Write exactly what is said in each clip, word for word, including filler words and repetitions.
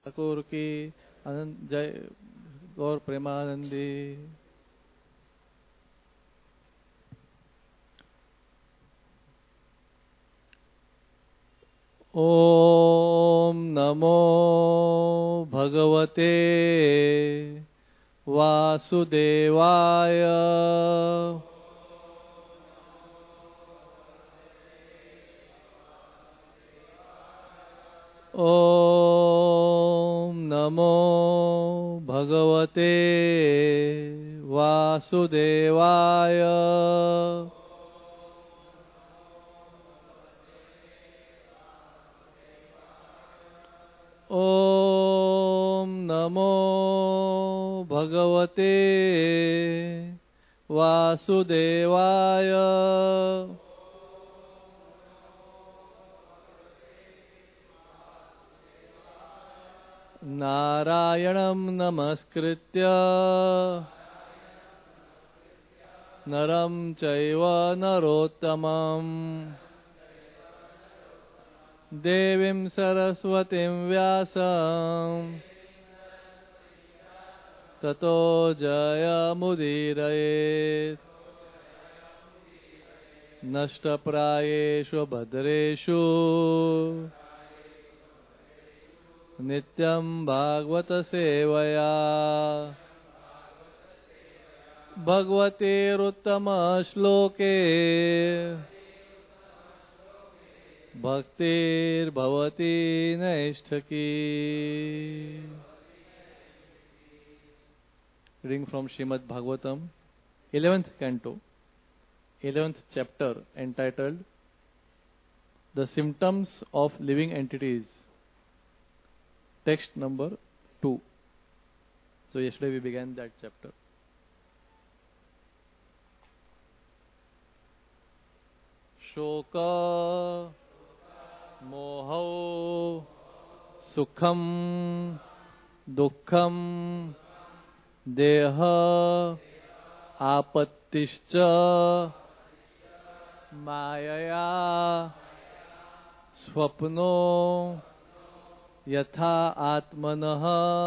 ठाकुर की अनंत जय गौर प्रेमानंदी। ओम नमो भगवते वासुदेवाय। ओम नमो भगवते वासुदेवाय। ओम नमो भगवते वासुदेवाय। नारायणं नमस्कृत्य नरं चैव नरोत्तमं देवीं सरस्वतीं व्यासं ततो जयमुदीरयेत्। नष्टप्रायेषु भद्रेषु नित्यं भागवत सेवया भगवतेरुत्तम श्लोके भक्तिर्भवति नैष्ठकी। Reading from Srimad Bhagavatam, eleventh canto, eleventh chapter, entitled The Symptoms of Living Entities. Text number two. So yesterday we began that chapter. Shoka moho sukham dukkham deha apattischa mayaya swapno यथा आत्मनः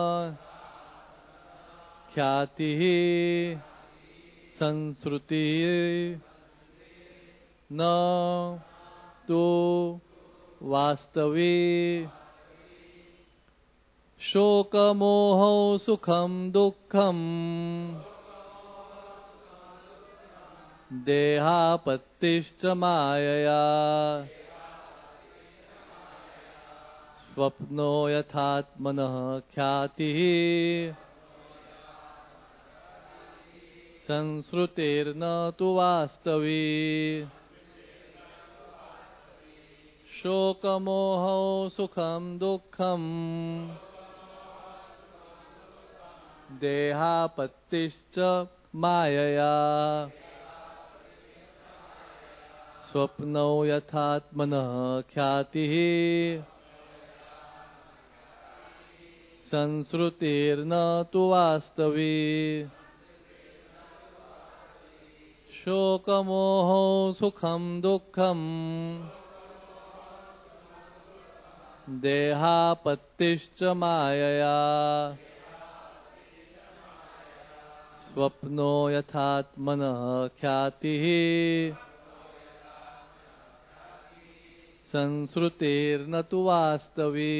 ख्यातिः संश्रुतिः न तो वास्तवी। शोकमोहौ सुखं दुःखं देहापत्तिश्च मायया स्वप्नो यथात्मनः ख्यातिः संश्रुतिर्न तु वास्तवी। शोकमोहौ सुखं दुःखं देहापत्तिश्च मायया स्वप्नो यथात्मनः ख्यातिः संश्रुतिर्न तु वास्तवी। शोकमोहो सुखं दुःखं देहापत्तिश्च मायया स्वप्नो यथात्मनः ख्यातिः संश्रुतिर्न तु वास्तवी।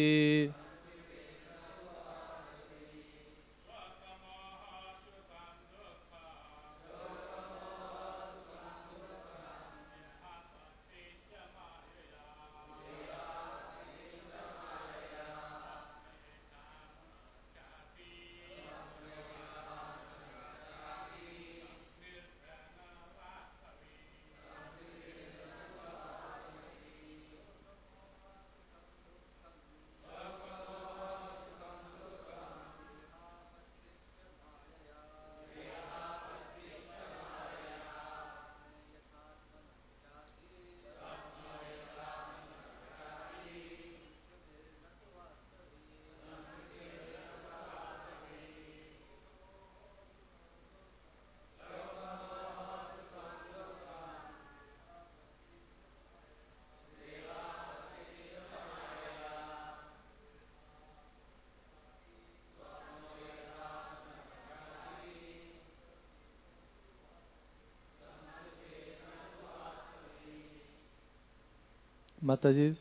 Mataji.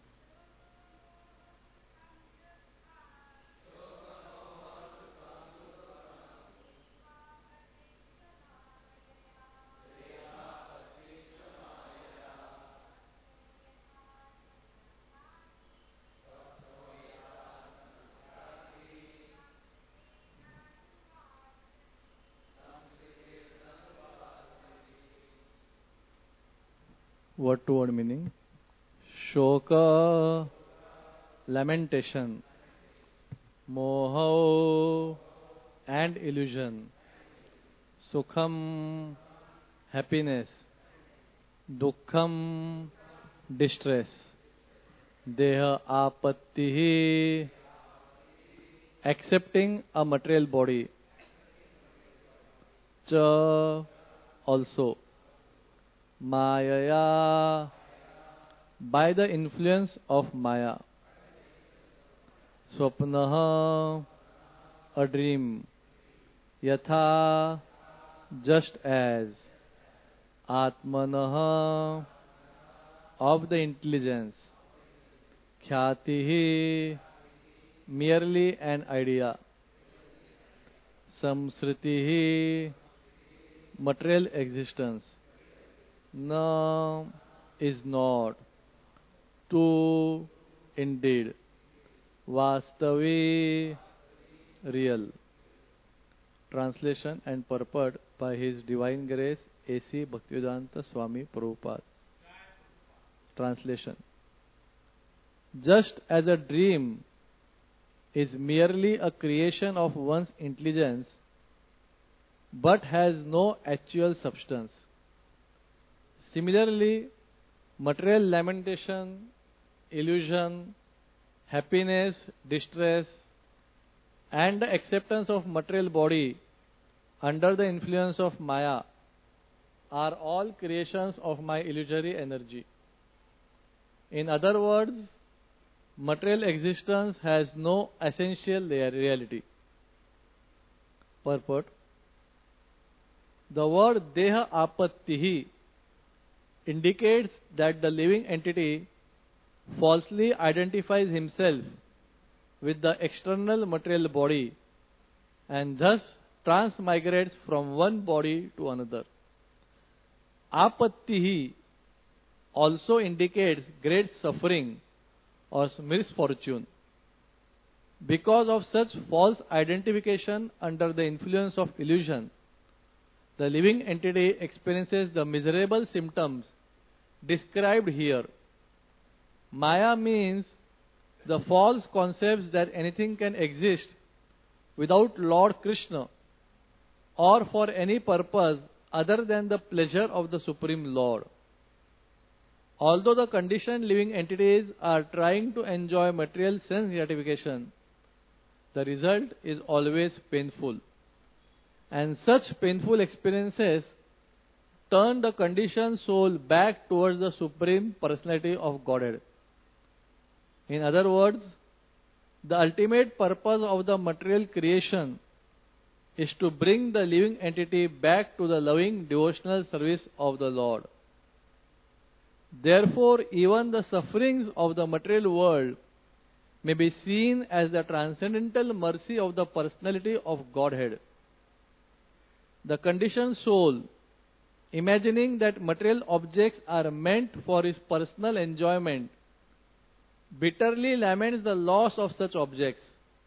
Word to word meaning. Shoka, lamentation. Moha and illusion. Sukham, happiness. Dukkham, distress. Deha apattihi, accepting a material body. Cha, also. Mayaya, by the influence of Maya. Swapnaha, a dream. Yatha, just as. Atmanaha, of the intelligence. Khyatihi, merely an idea. Samsritihi, material existence. Na, is not. Tu, indeed. Vastavi, real. Translation and purport by His Divine Grace A C Bhaktivedanta Swami Prabhupada. Translation. Just as a dream is merely a creation of one's intelligence but has no actual substance, similarly, material lamentation, illusion, happiness, distress, and the acceptance of material body under the influence of Maya are all creations of my illusory energy. In other words, material existence has no essential reality. Purport. The word Deha Apattihi indicates that the living entity falsely identifies himself with the external material body and thus transmigrates from one body to another. Apattihi also indicates great suffering or misfortune. Because of such false identification under the influence of illusion, the living entity experiences the miserable symptoms described here. Maya means the false concepts that anything can exist without Lord Krishna or for any purpose other than the pleasure of the Supreme Lord. Although the conditioned living entities are trying to enjoy material sense gratification, the result is always painful. And such painful experiences turn the conditioned soul back towards the Supreme Personality of Godhead. In other words, the ultimate purpose of the material creation is to bring the living entity back to the loving devotional service of the Lord. Therefore, even the sufferings of the material world may be seen as the transcendental mercy of the personality of Godhead. The conditioned soul, imagining that material objects are meant for his personal enjoyment, bitterly laments the loss of such objects.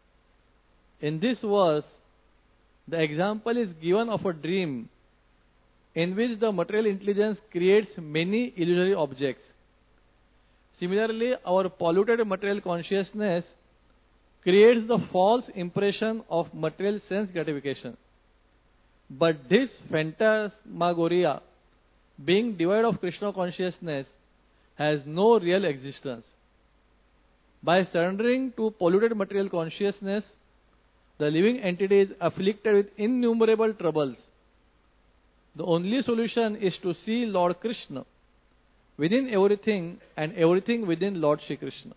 In this verse, the example is given of a dream in which the material intelligence creates many illusory objects. Similarly, our polluted material consciousness creates the false impression of material sense gratification. But this phantasmagoria, being devoid of Krishna consciousness, has no real existence. By surrendering to polluted material consciousness, the living entity is afflicted with innumerable troubles. The only solution is to see Lord Krishna within everything and everything within Lord Shri Krishna.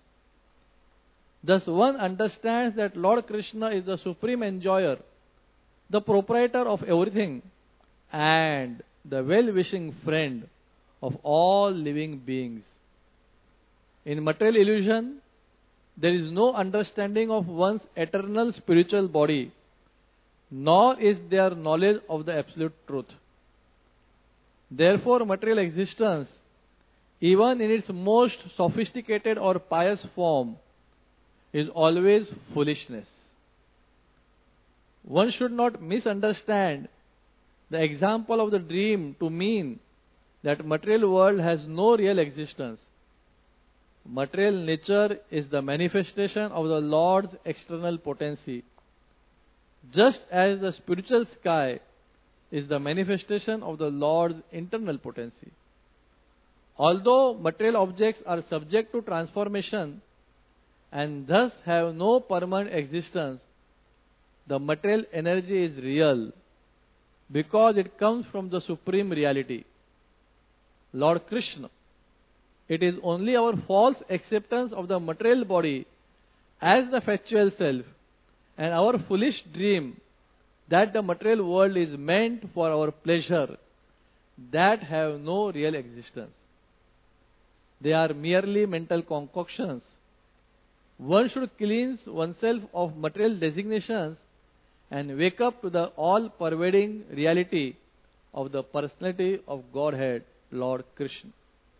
Thus one understands that Lord Krishna is the supreme enjoyer, the proprietor of everything, and the well-wishing friend of all living beings. In material illusion, there is no understanding of one's eternal spiritual body, nor is there knowledge of the absolute truth. Therefore, material existence, even in its most sophisticated or pious form, is always foolishness. One should not misunderstand the example of the dream to mean that material world has no real existence. Material nature is the manifestation of the Lord's external potency, just as the spiritual sky is the manifestation of the Lord's internal potency. Although material objects are subject to transformation and thus have no permanent existence, the material energy is real because it comes from the Supreme Reality, Lord Krishna. It is only our false acceptance of the material body as the factual self and our foolish dream that the material world is meant for our pleasure that have no real existence. They are merely mental concoctions. One should cleanse oneself of material designations and wake up to the all-pervading reality of the personality of Godhead, Lord Krishna.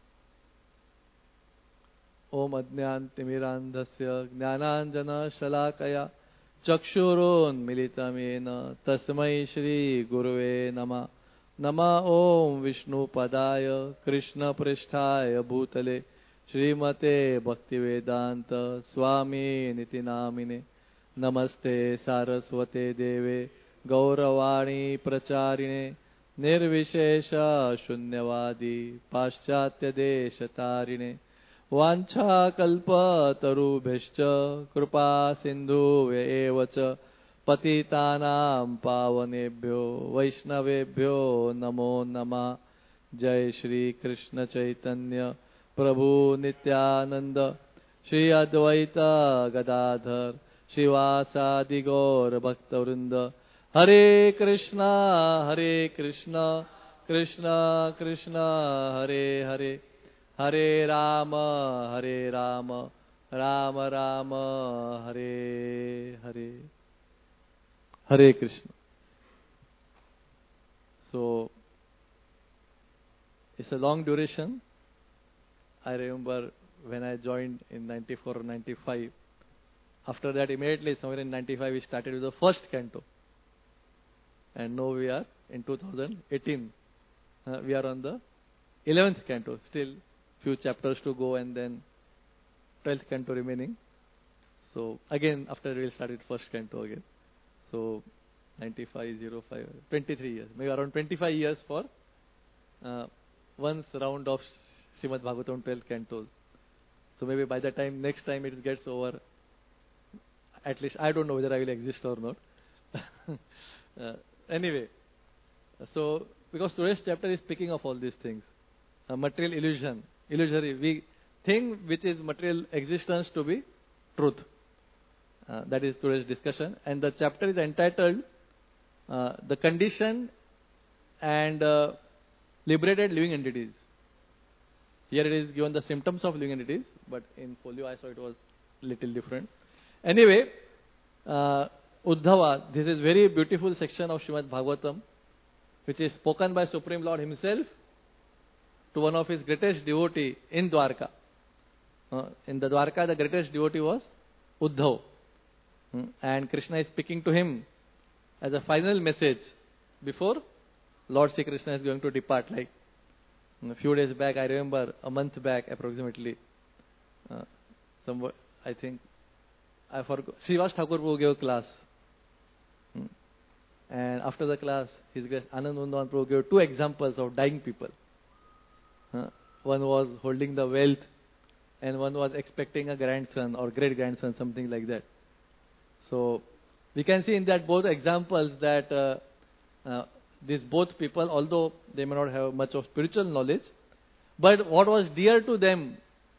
Om Adnyantimirandhasya Jnananjana Shalakaya Chakshurun Militamena Tasmai Shri Guruve Nama Nama Om Vishnu Padaya Krishna Pristhaya Bhutale Srimate Bhaktivedanta Swami Nitinamine Namaste Saraswate Deve Gauravani Pracharine Nirvishesha Shunyavadi Paschatya Deshatarine Vancha Kalpa Tarubhishcha Krupa Sindhu Evacha Patitanam Pavanebhyo Vaishnavebhyo Namo Nama Jai Shri Krishna Chaitanya Prabhu Nityananda Shri Advaita Gadadhar Shivasadi Gaur Bhaktavrinda Hare Krishna Hare Krishna Krishna Krishna Hare Hare Hare Rama Hare Rama Rama Rama Hare Hare Hare Krishna. So, it's a long duration. I remember when I joined in ninety-four or ninety-five. After that, immediately, somewhere in ninety-five, we started with the first canto. And now we are in two thousand eighteen. Uh, we are on the eleventh canto. Still few chapters to go and then twelfth canto remaining. So, again, after we will start with first canto again. So, ninety-five, oh five, twenty-three years. Maybe around twenty-five years for uh, one round of Srimad Bhagavatam twelve cantos. So, maybe by the time, next time it gets over, at least I don't know whether I will exist or not. uh, anyway, so because today's chapter is speaking of all these things. Uh, material illusion, illusory. We think which is material existence to be truth. Uh, that is today's discussion. And the chapter is entitled uh, The Conditioned and uh, Liberated Living Entities. Here it is given the symptoms of living entities, but in folio I saw it was little different. Anyway, uh, Uddhava, this is very beautiful section of Srimad Bhagavatam, which is spoken by Supreme Lord Himself to one of His greatest devotee in Dwarka. Uh, in the Dwarka, the greatest devotee was Uddhav. Hmm. And Krishna is speaking to him as a final message before Lord Sri Krishna is going to depart. Like a few days back, I remember a month back approximately, uh, some, I think, I forgot, Srivas Thakur Prabhu gave a class. Hmm. And after the class, His Grace Anand Vrindavan Prabhu gave two examples of dying people. Uh, one was holding the wealth and one was expecting a grandson or great-grandson, something like that. So, we can see in that both examples that uh, uh, these both people, although they may not have much of spiritual knowledge, but what was dear to them,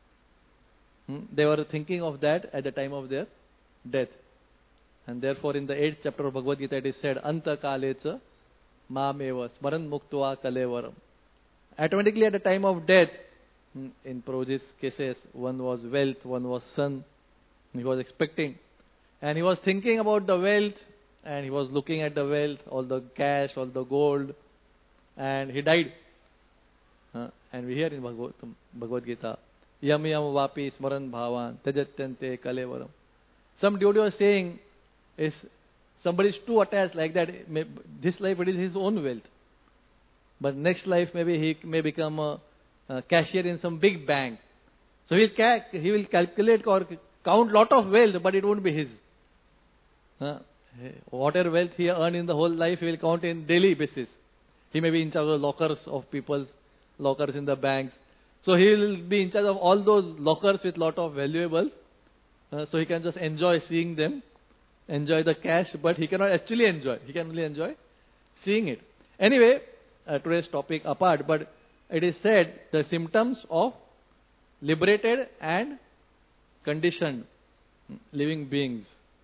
hmm, they were thinking of that at the time of their death. And therefore, in the eighth chapter of Bhagavad Gita, it is said, Anta kalecha mameva smaran muktva kalevaram. Automatically at the time of death, Mm, In Prabhuji's cases, one was wealth, one was son. He was expecting. And he was thinking about the wealth, and he was looking at the wealth, all the cash, all the gold, and he died. Uh, and we hear in Bhagavad, Bhagavad Gita, Yam yam vapi smaran bhavan tajatyante kalevaram. Some devotee was saying, is somebody is too attached like that, may, this life it is his own wealth. But next life maybe he may become a, a cashier in some big bank. So he will, cal- he will calculate or count lot of wealth, but it won't be his. Uh, whatever wealth he earned in the whole life, he will count in daily basis. He may be in charge of lockers of people's lockers in the banks. So he will be in charge of all those lockers with lot of valuables. Uh, so he can just enjoy seeing them, enjoy the cash, but he cannot actually enjoy. He can only enjoy seeing it. Anyway, uh, today's topic apart, but it is said the symptoms of liberated and conditioned living beings.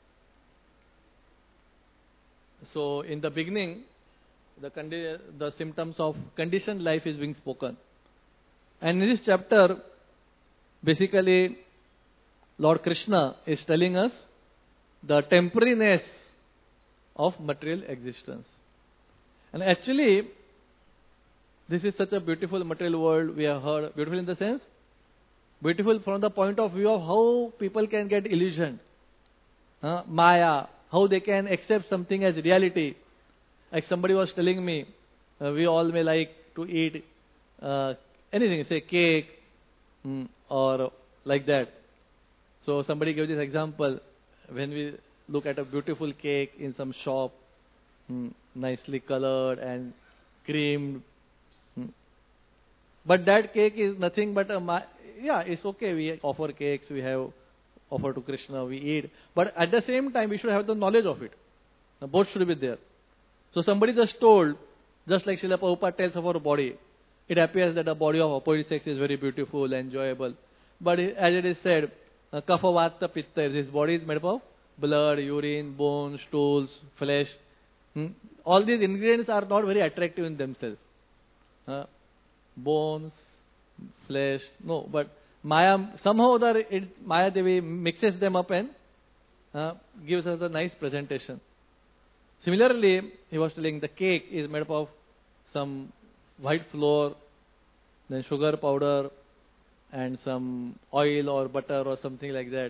So in the beginning, the, condi- the symptoms of conditioned life is being spoken. And in this chapter, basically, Lord Krishna is telling us the temporariness of material existence. And actually, this is such a beautiful material world we have heard. Beautiful in the sense, beautiful from the point of view of how people can get illusioned. Uh, Maya, how they can accept something as reality. Like somebody was telling me, uh, we all may like to eat uh, anything, say cake, mm, or like that. So somebody gave this example. When we look at a beautiful cake in some shop, mm, nicely colored and creamed, mm. but that cake is nothing but a, ma- yeah, it's okay. We offer cakes, we have offer to Krishna, we eat. But at the same time, we should have the knowledge of it. Now, both should be there. So somebody just told, just like Srila Prabhupada tells of our body, it appears that the body of opposite sex is very beautiful, enjoyable. But as it is said, uh, kapha vata pitta, this body is made up of blood, urine, bones, stools, flesh. Hmm? All these ingredients are not very attractive in themselves. Uh, bones, flesh, no, but Maya, somehow or other, it, Maya Devi mixes them up and uh, gives us a nice presentation. Similarly, he was telling the cake is made up of some white flour, then sugar powder, and some oil or butter or something like that,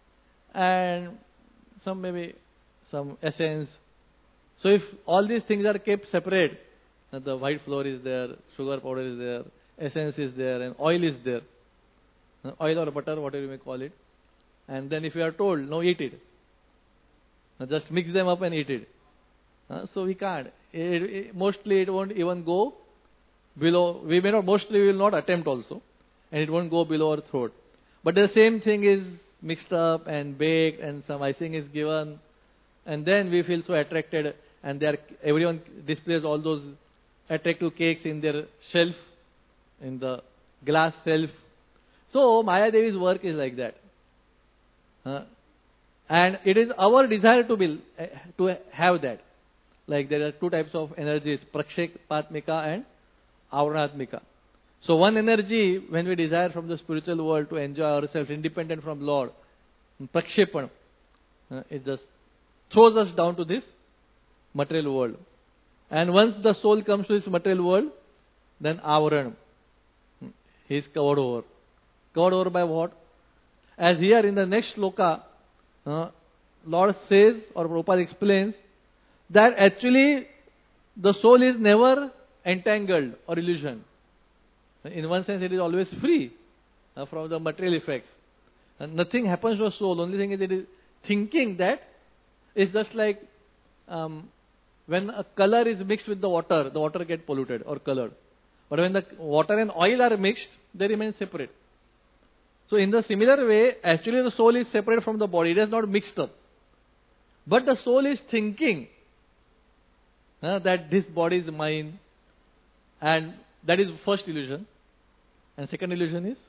and some maybe some essence. So if all these things are kept separate, uh, the white flour is there, sugar powder is there, essence is there, and oil is there, uh, oil or butter, whatever you may call it, and then if you are told, no, eat it, uh, just mix them up and eat it. Uh, so we can't. It, it, mostly it won't even go below. We may not, mostly we will not attempt also. And it won't go below our throat. But the same thing is mixed up and baked and some icing is given. And then we feel so attracted. And they are, everyone displays all those attractive cakes in their shelf, in the glass shelf. So Maya Devi's work is like that. Uh, and it is our desire to be, uh, to have that. Like there are two types of energies, Prakshepatmika and Avaranatmika. So one energy, when we desire from the spiritual world to enjoy ourselves independent from Lord, Prakshepan, uh, it just throws us down to this material world. And once the soul comes to this material world, then Avaran, he is covered over. Covered over by what? As here in the next sloka, uh, Lord says, or Prabhupada explains, that actually the soul is never entangled or illusioned. In one sense, it is always free uh, from the material effects. And nothing happens to the soul. Only thing is it is thinking that it's just like um, when a color is mixed with the water, the water gets polluted or colored. But when the water and oil are mixed, they remain separate. So in the similar way, actually the soul is separate from the body. It is not mixed up. But the soul is thinking uh, that this body is mine, and that is first illusion. And second illusion is,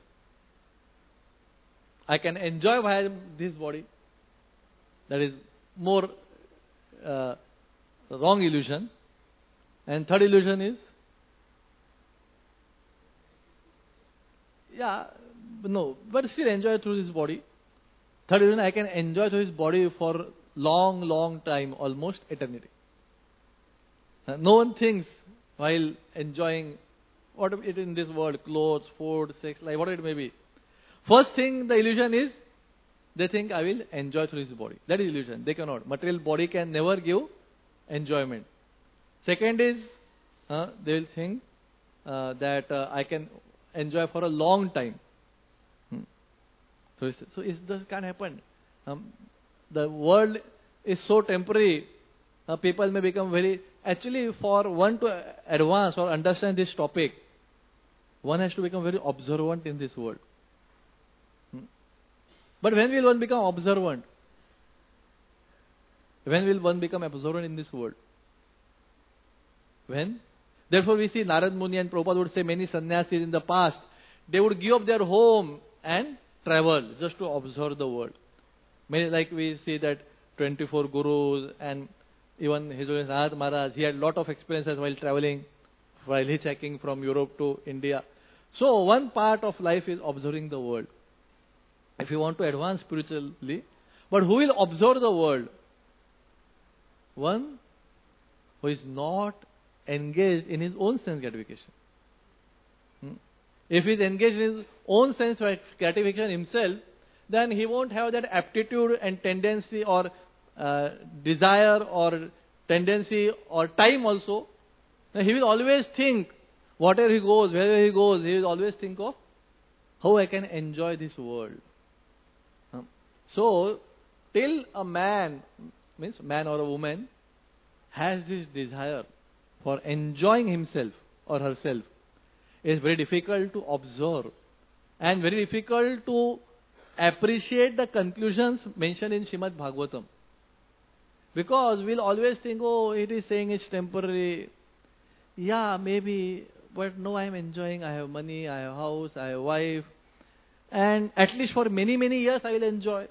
I can enjoy via this body. That is more uh, wrong illusion. And third illusion is, yeah, no, but still enjoy through his body. Third reason, I can enjoy through his body for long, long time, almost eternity. Uh, no one thinks while enjoying what it in this world, clothes, food, sex, life, whatever it may be. First thing, the illusion is, they think I will enjoy through his body. That is illusion. They cannot. Material body can never give enjoyment. Second is, uh, they will think uh, that uh, I can enjoy for a long time. Hmm. So, it's, so it, this can't happen. Um, the world is so temporary. Uh, people may become very... Actually, for one to advance or understand this topic, one has to become very observant in this world. Hmm. But when will one become observant? When will one become observant in this world? When? Therefore, we see Narad Muni and Prabhupada would say many sannyasis in the past, they would give up their home and travel just to observe the world. Many, like we see that twenty-four gurus and even His Holiness Anand Maharaj, he had a lot of experiences while traveling, while hitchhiking from Europe to India. So, one part of life is observing the world. If you want to advance spiritually, but who will observe the world? One who is not engaged in his own sense gratification. Hmm? If he is engaged in his own sense gratification himself, then he won't have that aptitude and tendency or uh, desire or tendency or time also. Now, he will always think, whatever he goes, wherever he goes, he will always think of how I can enjoy this world. Hmm? So, till a man, means man or a woman, has this desire for enjoying himself or herself, it is very difficult to observe and very difficult to appreciate the conclusions mentioned in Srimad Bhagavatam. Because we'll always think, oh, it is saying it's temporary. Yeah, maybe, but no, I am enjoying. I have money, I have house, I have wife. And at least for many, many years I will enjoy.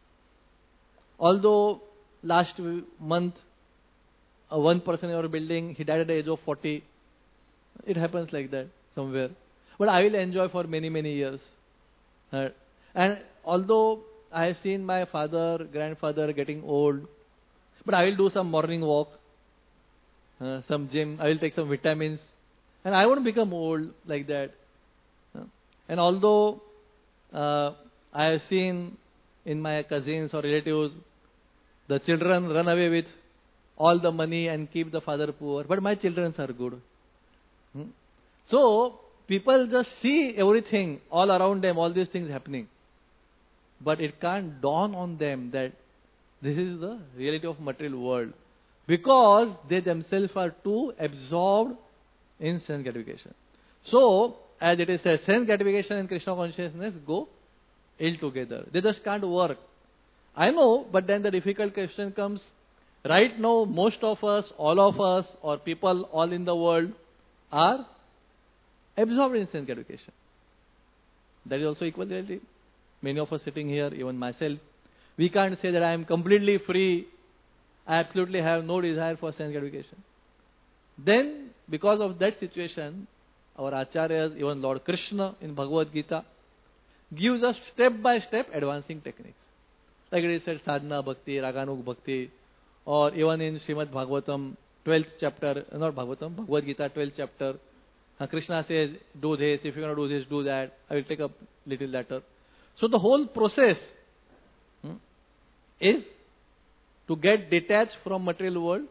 Although last month, uh, one person in our building, he died at the age of forty. It happens like that somewhere. But I will enjoy for many, many years. Uh, and although I have seen my father, grandfather getting old, but I will do some morning walk, uh, some gym, I will take some vitamins, and I won't become old like that. Uh, and although uh, I have seen in my cousins or relatives, the children run away with all the money and keep the father poor, but my children are good. Hmm? So, people just see everything all around them, all these things happening. But it can't dawn on them that this is the reality of material world. Because they themselves are too absorbed in sense gratification. So, as it is said, sense gratification and Krishna consciousness go ill together. They just can't work. I know, but then the difficult question comes, right now, most of us, all of us, or people all in the world are absorbed in sense gratification. That is also equal reality. Many of us sitting here, even myself, we can't say that I am completely free. I absolutely have no desire for sense gratification. Then, because of that situation, our acharyas, even Lord Krishna in Bhagavad Gita, gives us step-by-step advancing techniques. Like it is said, sadhana bhakti, raganuk bhakti, or even in Srimad Bhagavatam, twelfth chapter, not Bhagavatam, Bhagavad Gita, twelfth chapter, uh, Krishna says, do this, if you want to do this, do that. I will take up little later. So the whole process hmm, is to get detached from material world,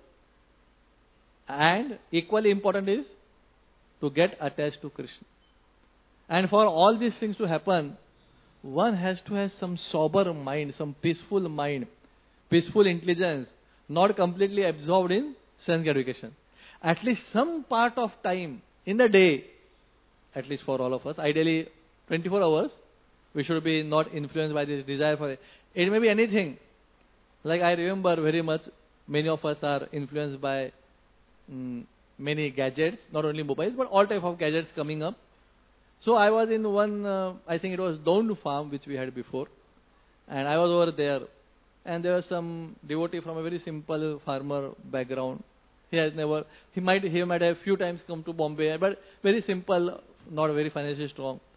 and equally important is to get attached to Krishna. And for all these things to happen, one has to have some sober mind, some peaceful mind, peaceful intelligence, not completely absorbed in sense gratification. At least some part of time in the day, at least for all of us, ideally twenty-four hours, we should be not influenced by this desire for it. It may be anything. Like I remember very much, many of us are influenced by um, many gadgets, not only mobiles, but all type of gadgets coming up. So I was in one, uh, I think it was Dound farm, which we had before. And I was over there. And there was some devotee from a very simple farmer background. He has never, he might, he might have few times come to Bombay, but very simple, not very financially strong.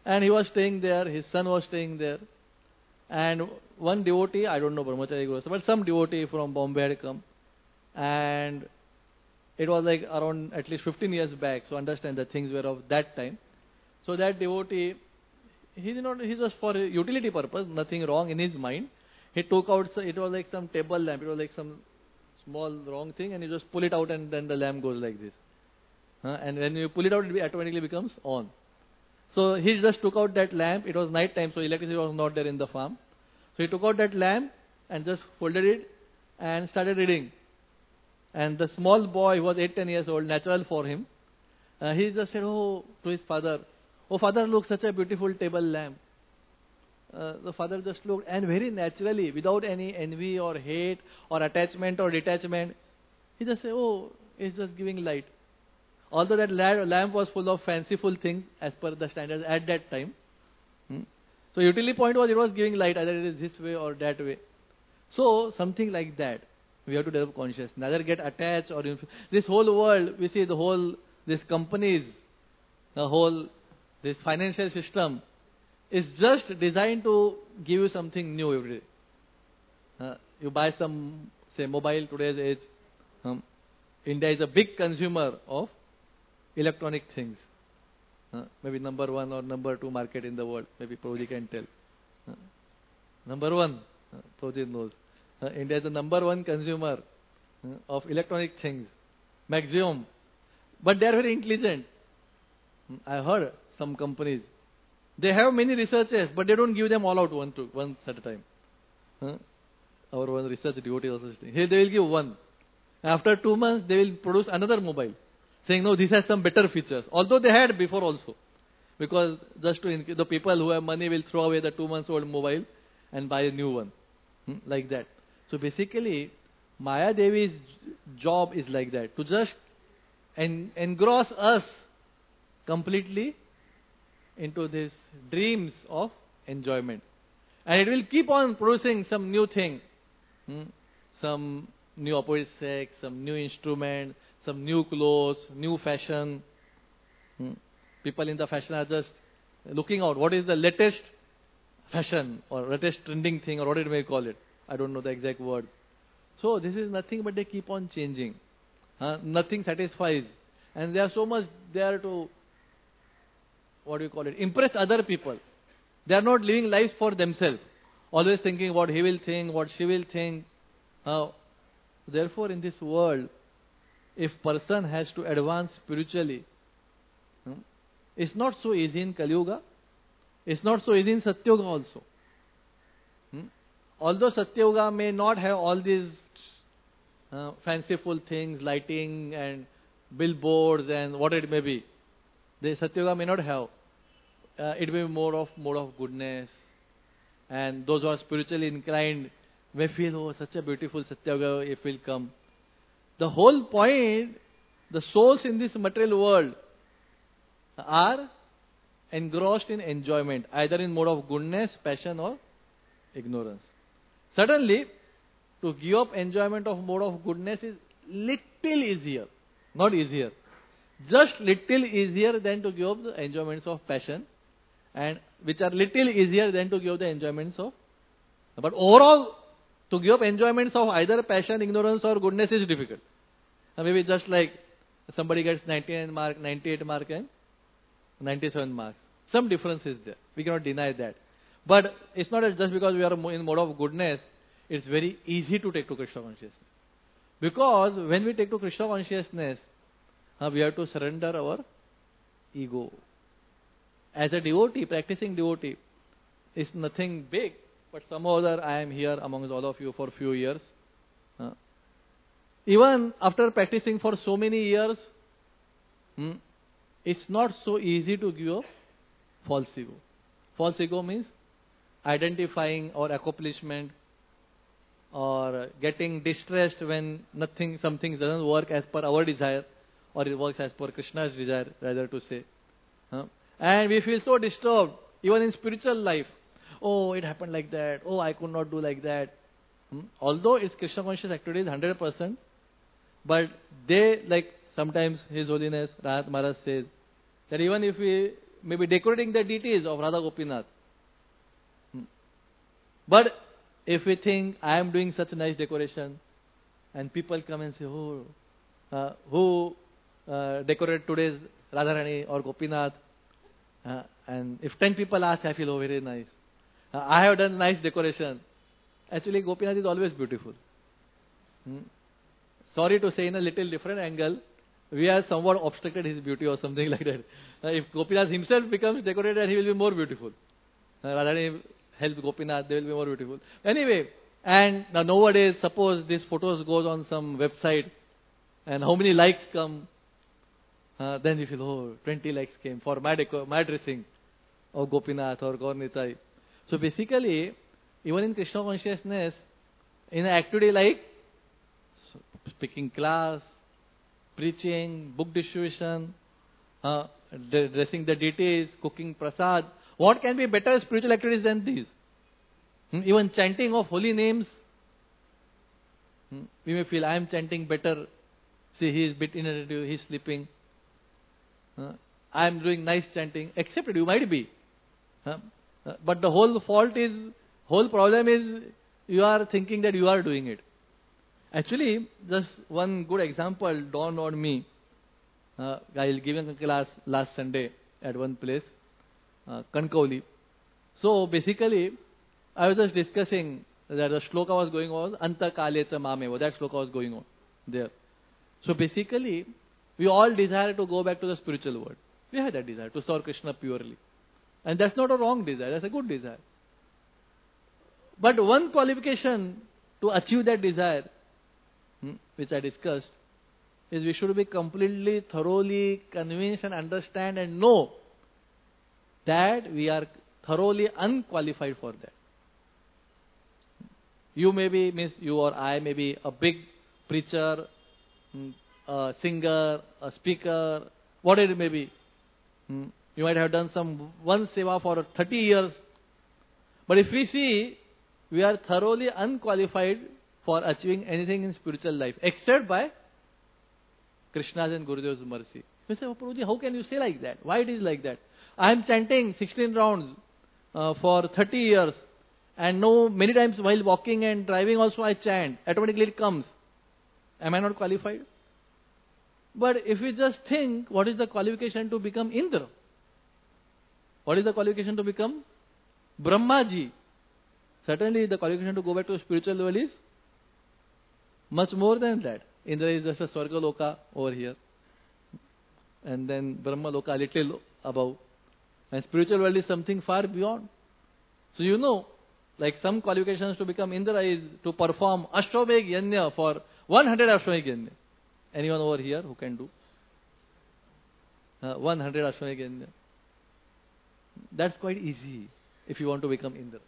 And he was staying there, his son was staying there. And one devotee, I don't know Brahmachari Guru, but some devotee from Bombay had come. And it was like around at least fifteen years back, so understand that things were of that time. So that devotee, he did not, he was for utility purpose, nothing wrong in his mind. He took out, it was like some table lamp, it was like some small wrong thing, and you just pull it out and then the lamp goes like this. Huh? And when you pull it out, it automatically becomes on. So he just took out that lamp, it was night time, so electricity was not there in the farm. So he took out that lamp and just folded it and started reading. And the small boy, who was eight, ten years old, natural for him, uh, he just said, oh, to his father, oh, father, look, such a beautiful table lamp. Uh, the father just looked, and very naturally, without any envy or hate or attachment or detachment, he just said, oh, it's just giving light. Although that lamp was full of fanciful things as per the standards at that time. Hmm. So utility point was it was giving light, either it is this way or that way. So something like that. We have to develop consciousness. Neither get attached or inf- this whole world, we see the whole, these companies, the whole, this financial system is just designed to give you something new every day. Uh, you buy some, say, mobile today's age. Um, India is a big consumer of electronic things. Uh, maybe number one or number two market in the world. Maybe Prabhuji can tell. Uh, number one, uh, Prabhuji knows. Uh, India is the number one consumer uh, of electronic things. Maximum. But they are very intelligent. I heard some companies. They have many researchers, but they don't give them all out one to once at a time. Huh? Our one research devotee also saying, here they will give one. After two months, they will produce another mobile, saying, no, this has some better features. Although they had before also. Because just to increase, the people who have money will throw away the two months old mobile and buy a new one. Hmm? Like that. So basically, Maya Devi's job is like that. To just en- engross us completely into these dreams of enjoyment. And it will keep on producing some new thing. Hmm? Some new opposite sex, some new instrument, some new clothes, new fashion. Hmm? People in the fashion are just looking out. What is the latest fashion or latest trending thing or what it may call it. I don't know the exact word. So this is nothing but they keep on changing. Uh, nothing satisfies. And they are so much there to, what do you call it, impress other people. They are not living lives for themselves. Always thinking what he will think, what she will think. Uh, therefore, in this world, if person has to advance spiritually, hmm, it's not so easy in Kali Yuga. It's not so easy in Satya Yuga also. Hmm? Although Satya Yuga may not have all these uh, fanciful things, lighting and billboards and what it may be, the Satya Yuga may not have. Uh, it may be more of more of goodness, and those who are spiritually inclined may feel, oh, such a beautiful Satya Yuga if will come. The whole point, the souls in this material world are engrossed in enjoyment, either in mode of goodness, passion or ignorance. Suddenly, to give up enjoyment of mode of goodness is little easier, not easier, just little easier than to give up the enjoyments of passion, and which are little easier than to give up the enjoyments of. But overall, to give up enjoyments of either passion, ignorance or goodness is difficult. And maybe just like somebody gets ninety-nine mark, ninety-eight mark and ninety-seven marks. Some difference is there. We cannot deny that. But it's not just because we are in mode of goodness, it's very easy to take to Krishna consciousness. Because when we take to Krishna consciousness, uh, we have to surrender our ego. As a devotee, practicing devotee, is nothing big, but somehow or other I am here amongst all of you for few years. Uh, even after practicing for so many years, hmm, it's not so easy to give up false ego. False ego means identifying or accomplishment or getting distressed when nothing, something doesn't work as per our desire or it works as per Krishna's desire, rather to say. Uh, and we feel so disturbed, even in spiritual life. Oh, it happened like that. Oh, I could not do like that. Hmm? Although it's Krishna conscious activity is one hundred percent, but they, like sometimes His Holiness Rahat Maharaj says, that even if we maybe decorating the deities of Radha Gopinath. Hmm. But if we think, I am doing such a nice decoration, and people come and say, oh, uh, who uh, decorated today's Radharani or Gopinath? Uh, and if ten people ask, I feel, oh, very nice. Uh, I have done nice decoration. Actually, Gopinath is always beautiful. Hmm. Sorry to say, in a little different angle, we have somewhat obstructed his beauty or something like that. Uh, if Gopinath himself becomes decorated, he will be more beautiful. Uh, Radharani helps Gopinath, they will be more beautiful. Anyway, and now nowadays, suppose these photos goes on some website, and how many likes come, uh, then you feel, oh, twenty likes came for my deco- my dressing of Gopinath or Gaur Nitai. So basically, even in Krishna consciousness, in an activity like speaking class, preaching, book distribution, uh, dressing the deities, cooking prasad, what can be better spiritual activities than these? Hmm? Even chanting of holy names. Hmm? We may feel, I am chanting better. See, he is bit inattentive, he is sleeping. Uh, I am doing nice chanting. Accepted, you might be. Uh, uh, but the whole fault is, whole problem is, you are thinking that you are doing it. Actually, just one good example dawned on me. Uh, I will give a class last Sunday at one place, uh, Kankauli. So basically, I was just discussing that the shloka was going on, Anta Kalecha Mameva, that shloka was going on there. So basically, we all desire to go back to the spiritual world. We have that desire to serve Krishna purely. And that's not a wrong desire, that's a good desire. But one qualification to achieve that desire, hmm, which I discussed, is we should be completely, thoroughly convinced and understand and know that we are thoroughly unqualified for that. You may be, means you or I may be a big preacher, a singer, a speaker, whatever it may be. You might have done some one seva for thirty years. But if we see, we are thoroughly unqualified for achieving anything in spiritual life, except by Krishna's and Gurudev's mercy. You say, oh, Prabhuji, how can you say like that? Why it is like that? I am chanting sixteen rounds uh, for thirty years. And no, many times while walking and driving also I chant. Automatically it comes. Am I not qualified? But if we just think, what is the qualification to become Indra? What is the qualification to become Brahmaji? Certainly the qualification to go back to a spiritual level is much more than that. Indra is just a Swarga Loka over here. And then Brahma Loka a little above. And spiritual world is something far beyond. So you know, like some qualifications to become Indra is to perform Ashwamedh Yajna for one hundred Ashwamedh Yajna. Anyone over here who can do? Uh, one hundred Ashwamedh Yajna. That's quite easy if you want to become Indra.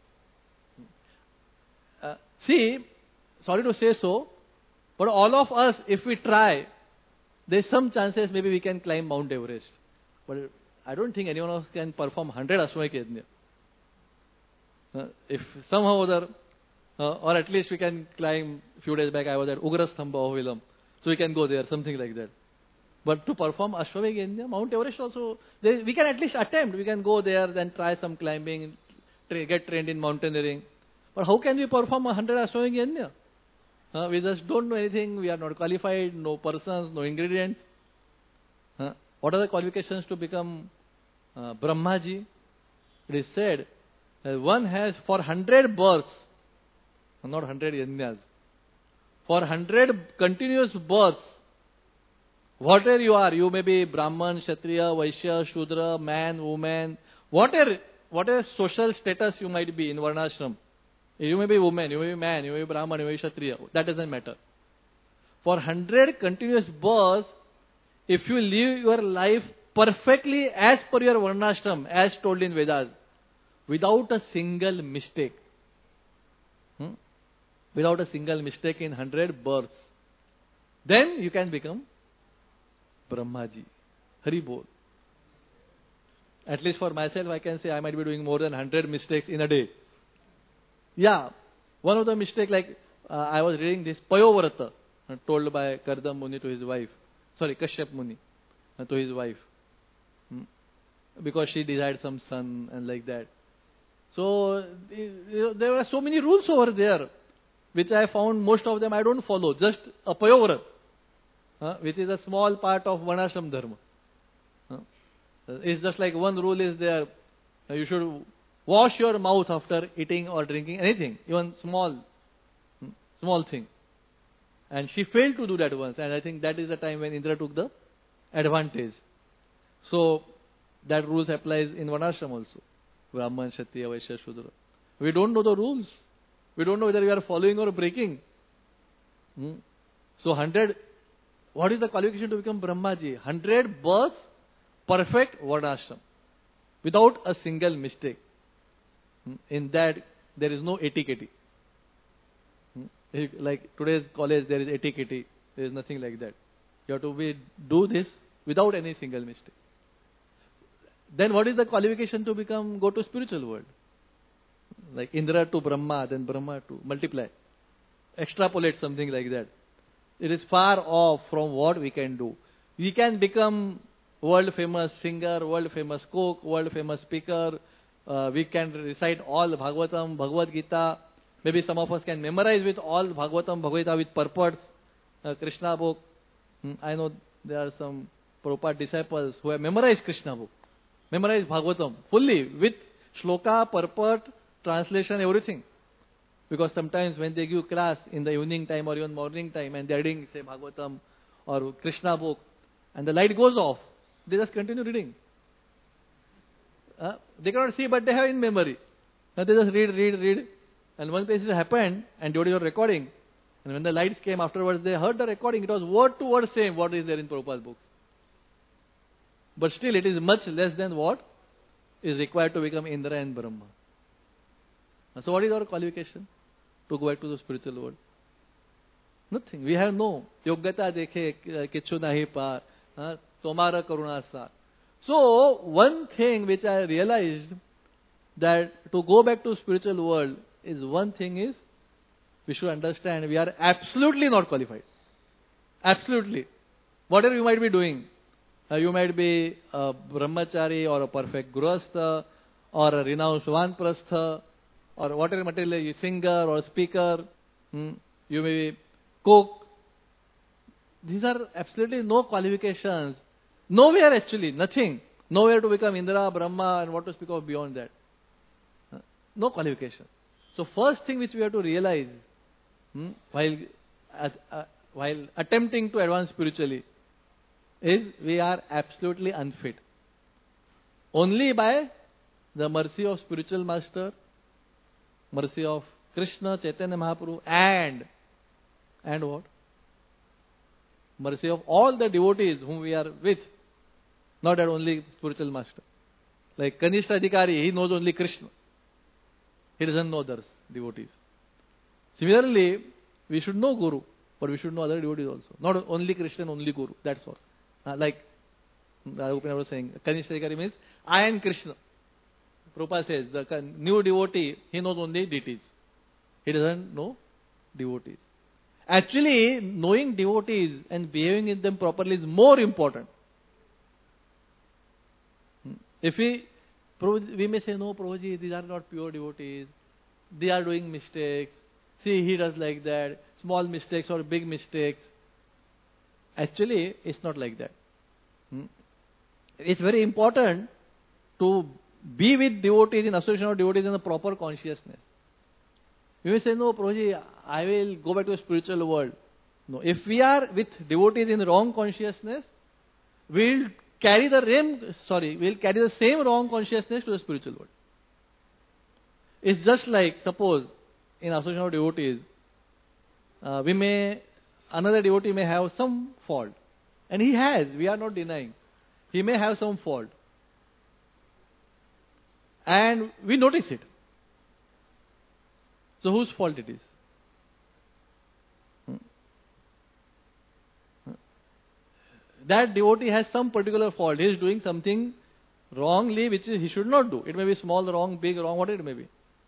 Uh, see, sorry to say so, but all of us, if we try, there's some chances maybe we can climb Mount Everest. But I don't think anyone else can perform one hundred Ashwamedh Yajna. Uh, if somehow or other, uh, or at least we can climb, a few days back I was at Ugrastambha of Vilam, so we can go there, something like that. But to perform Ashwamedh Yajna, Mount Everest also, there, we can at least attempt, we can go there, then try some climbing, tra- get trained in mountaineering. But how can we perform one hundred Ashwamedh Yajna? Uh, we just don't know anything, we are not qualified, no persons, no ingredients. Uh, what are the qualifications to become uh, Brahmaji? It is said, Uh, one has for hundred births, not hundred yajnas, for hundred continuous births, whatever you are, you may be Brahman, Kshatriya, Vaishya, Shudra, man, woman, whatever, whatever social status you might be in Varnashram. You may be woman, you may be man, you may be Brahman, you may be Kshatriya, that doesn't matter. For hundred continuous births, if you live your life perfectly as per your Varnashram, as told in Vedas, without a single mistake. Hmm? Without a single mistake in hundred births. Then you can become Brahmaji. Hari Bol. At least for myself, I can say I might be doing more than hundred mistakes in a day. Yeah. One of the mistakes, like uh, I was reading this Payovrata, uh, told by Kardam Muni to his wife. Sorry, Kashyap Muni uh, to his wife. Hmm? because she desired some son and like that. So you know, there were so many rules over there, which I found most of them I don't follow. Just a payovrat, uh, which is a small part of Varnashram Dharma. Uh, it's just like one rule is there. Uh, you should wash your mouth after eating or drinking anything, even small, hmm, small thing. And she failed to do that once, and I think that is the time when Indra took the advantage. So that rules applies in Varnashram also. Brahman, Kshatriya, Vaishya, Shudra. We don't know the rules. We don't know whether we are following or breaking. Hmm? So hundred, what is the qualification to become Brahmaji? Hundred births, perfect Varnashram, without a single mistake. Hmm? In that there is no etiquette. Like today's college, there is etiquette. There is nothing like that. You have to be, do this without any single mistake. Then what is the qualification to become, go to spiritual world? Like Indra to Brahma, then Brahma to multiply. Extrapolate something like that. It is far off from what we can do. We can become world famous singer, world famous cook, world famous speaker. Uh, we can recite all Bhagavatam, Bhagavad Gita. Maybe some of us can memorize with all Bhagavatam, Bhagavad Gita with purport, uh, Krishna book. Hmm, I know there are some Prabhupada disciples who have memorized Krishna book, memorized Bhagavatam fully with shloka, purport, translation, everything. Because sometimes when they give class in the evening time or even morning time and they are reading, say, Bhagavatam or Krishna book, and the light goes off, they just continue reading. Uh, they cannot see, but they have in memory. Now they just read, read, read. And one place it happened, and devotees were recording. And when the lights came afterwards, they heard the recording. It was word to word same what is there in Prabhupada's books. But still, it is much less than what is required to become Indra and Brahma. So what is our qualification to go back to the spiritual world? Nothing. We have no yogyata dekhe kichu nahi pa tomara karuna sa. So one thing which I realized, that to go back to spiritual world is one thing is we should understand we are absolutely not qualified. Absolutely. Whatever you might be doing, uh, you might be a brahmachari or a perfect grihastha or a renowned vanprastha or whatever material, you singer or speaker, hmm, you may be cook. These are absolutely no qualifications. Nowhere actually, nothing. Nowhere to become Indra, Brahma, and what to speak of beyond that. Uh, no qualification. So first thing which we have to realize hmm, while uh, uh, while attempting to advance spiritually is we are absolutely unfit. Only by the mercy of spiritual master, mercy of Krishna, Chaitanya Mahaprabhu, and and what? Mercy of all the devotees whom we are with. Not that only spiritual master. Like Kanishta Adhikari, he knows only Krishna. He doesn't know others, devotees. Similarly, we should know Guru, but we should know other devotees also. Not only Krishna, only Guru. That's all. Uh, like Upinara was saying, Kanishta Adhikari means I and Krishna. Prabhupada says, the new devotee, he knows only deities. He doesn't know devotees. Actually, knowing devotees and behaving in them properly is more important. If we, we may say, no, Prabhuji, these are not pure devotees. They are doing mistakes. See, he does like that. Small mistakes or big mistakes. Actually, it's not like that. It's very important to be with devotees, in association of devotees in a proper consciousness. We may say, no, Prabhuji, I will go back to the spiritual world. No, if we are with devotees in wrong consciousness, we'll carry the same, sorry, we'll carry the same wrong consciousness to the spiritual world. It's just like, suppose, in association of devotees, uh, we may, another devotee may have some fault. And he has, we are not denying. He may have some fault. And we notice it. So whose fault it is? That devotee has some particular fault. He is doing something wrongly which he should not do. It may be small wrong, big wrong, whatever it may be.